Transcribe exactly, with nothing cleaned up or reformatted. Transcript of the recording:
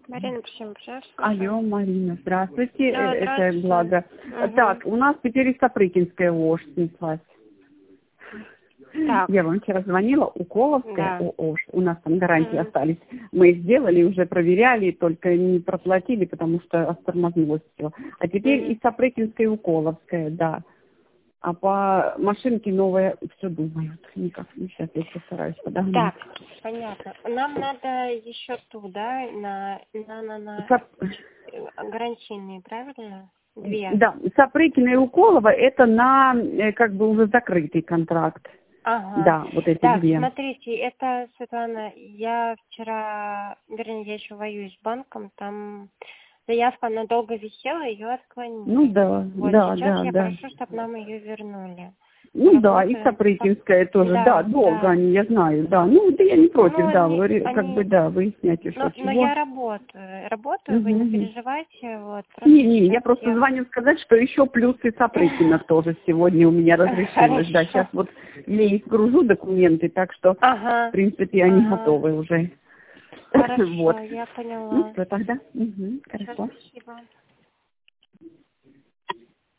Марина, всем пожалуйста. Алло, Марина, здравствуйте, Да, это здравствуйте. Влада. Угу. Так, у нас теперь и Сапрыкинская ООШ снеслась. Так. Я вам вчера звонила, Уколовская Да. ООШ, у нас там гарантии Угу. остались. Мы их сделали, уже проверяли, только не проплатили, потому что оштормознулось все. А теперь Угу. и Сапрыкинская, и Уколовская, да. А по машинке новая все думают. Никак, ну, сейчас я постараюсь подогнать. Так, понятно. Нам надо еще ту, да, на, на, на, на Сап... гарантийные, правильно? Две. Да, Сапрыкина и Уколова это на э, как бы уже закрытый контракт. Ага. Да, вот эти Так, две. смотрите, это, Светлана, я вчера, вернее, я еще воюю с банком, там заявка, она долго висела, ее отклонили. Ну да, Вот, да, сейчас да, я да. прошу, чтобы нам ее вернули. Ну да, и Работаю. Сапрыкинская тоже, да, Да, долго да. они, я знаю, да. Ну, да я не против, Ну, да, они, вы, как они... бы, да, выясняйте, что Но, но чего. я работаю, работаю, вы Угу, не угу. переживайте, вот. Просто Не, не, я сейчас просто я... звоню сказать, что еще плюс и Сапрыкина тоже сегодня у меня разрешилось. Да, сейчас Хорошо. вот я их гружу документы, так что, в Ага, принципе, они ага. готовы уже. Хорошо, Вот. я Ну поняла. что, тогда? Угу, Все, хорошо. спасибо.